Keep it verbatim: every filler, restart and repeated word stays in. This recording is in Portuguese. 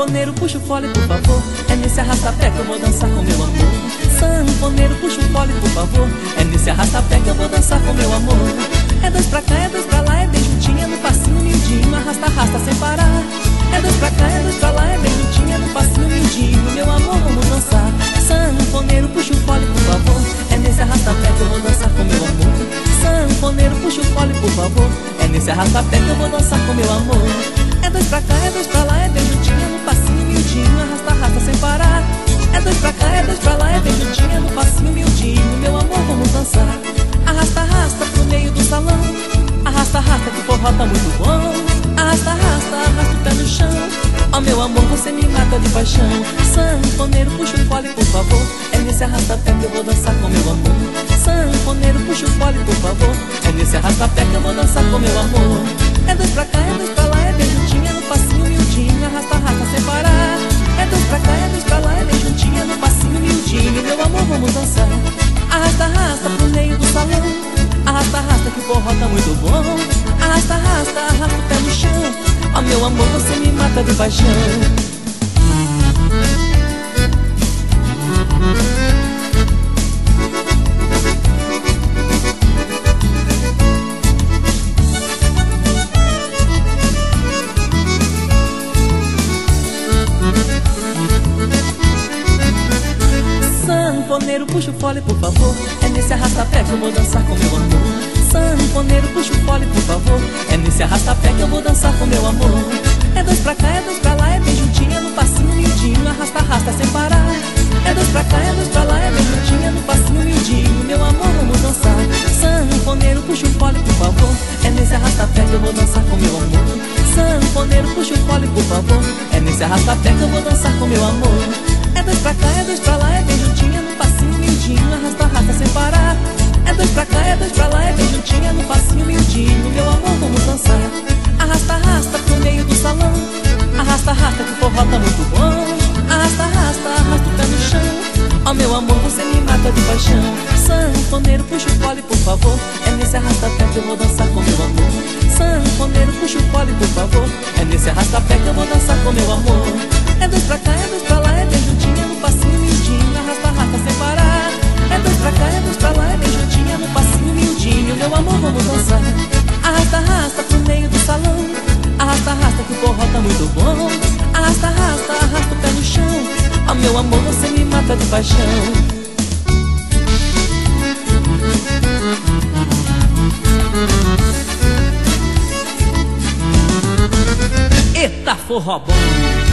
Sanfoneiro, puxa o fole, por favor. É nesse arrasta-pé que eu vou dançar com meu amor. Sanfoneiro, puxa o fole, por favor. É nesse arrasta-pé que eu vou dançar com meu amor. É dois pra cá, é dois pra lá, é bem juntinha, no passinho miudinho, arrasta, arrasta sem parar. É dois pra cá, é dois pra lá, é bem juntinha, no passinho miudinho, meu amor, vamos dançar. Sanfoneiro, puxa o fole, por favor. É nesse arrasta-pé que eu vou dançar com meu amor. Sanfoneiro, puxa o fole, por favor. É nesse arrasta-pé que eu vou dançar com meu amor. É dois pra cá, é dois pra lá, é bem juntinha, no passinho miudinho, arrasta, arrasta sem parar. É dois pra cá, é dois pra lá, é bem juntinha, no passinho miudinho, meu amor, vamos dançar. Arrasta, arrasta pro meio do salão. Arrasta, arrasta que o forró tá muito bom. Arrasta, arrasta, arrasta o pé no chão. Ó meu amor, você me mata de paixão. Sanfoneiro, puxa o fole, por favor. É nesse arrasta-pé que eu vou dançar com meu amor. Sanfoneiro, puxa o fole, por favor. É nesse arrasta-pé que eu vou dançar com meu amor. É dois pra cá, é dois pra lá, é bem juntinha, no passinho miudinho, arrasta, arrasta sem parar. É dois pra cá, é dois pra lá, é bem juntinha, no passinho miudinho, meu amor, vamos dançar. Arrasta, arrasta pro meio do salão. Arrasta, arrasta que o forró tá muito bom. Arrasta, arrasta, arrasta o pé no chão. Ó meu amor, você me mata de paixão. Sanfoneiro, puxa o fole, por favor. É nesse arrasta-pé que eu vou dançar com meu amor. Sanfoneiro, puxa o fole, por favor. É nesse arrasta-pé que eu vou dançar com meu amor. É dois pra cá, é dois pra lá, é bem juntinha, no passinho miudinho, arrasta, arrasta sem parar. É dois pra cá, é dois pra lá, é bem juntinha, no passinho miudinho, meu amor, vamos dançar. Sanfoneiro, puxa o fole, por favor. É nesse arrasta-pé que eu vou dançar com meu amor. Sanfoneiro, puxa o fole, por favor. É nesse arrasta-pé que eu vou dançar com meu amor. É dois pra cá, é dois pra lá, é bem juntinha, no passinho miudinho, arrasta, arrasta sem parar. É dois pra cá, é dois pra lá, é bem juntinha, no passinho miudinho, meu amor, vamos dançar. Arrasta, arrasta pro meio do salão. Arrasta, arrasta que o forró tá muito bom. Arrasta, arrasta, arrasta o pé no chão. Ó meu amor, você me mata de paixão. Sanfoneiro, puxa o fole, por favor. É nesse arrasta-pé que eu vou dançar com meu amor. Sanfoneiro, puxa o fole, por favor. É nesse arrasta-pé que eu vou dançar com meu amor. É dois pra cá, é dois pra lá, é bem juntinha, no passinho miudinho, arrasta, arrasta sem parar. É dois pra cá, é dois pra lá, é bem juntinha, no passinho miudinho, meu amor, vamos dançar. Arrasta, arrasta pro meio do salão. Arrasta, arrasta que o forró tá muito bom. Arrasta, arrasta, arrasta o pé no chão. Ó meu amor, você me mata de paixão. Eita, forró bom!